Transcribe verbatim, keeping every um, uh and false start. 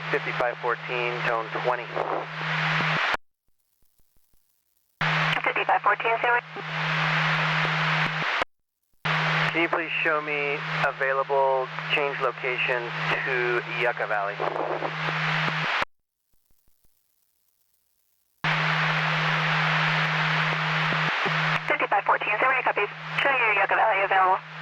fifty-five fourteen, tone twenty. fifty-five fourteen, zero. Can you please show me available change location to Yucca Valley? fifty-five fourteen, zero, copies. Show you Yucca Valley available.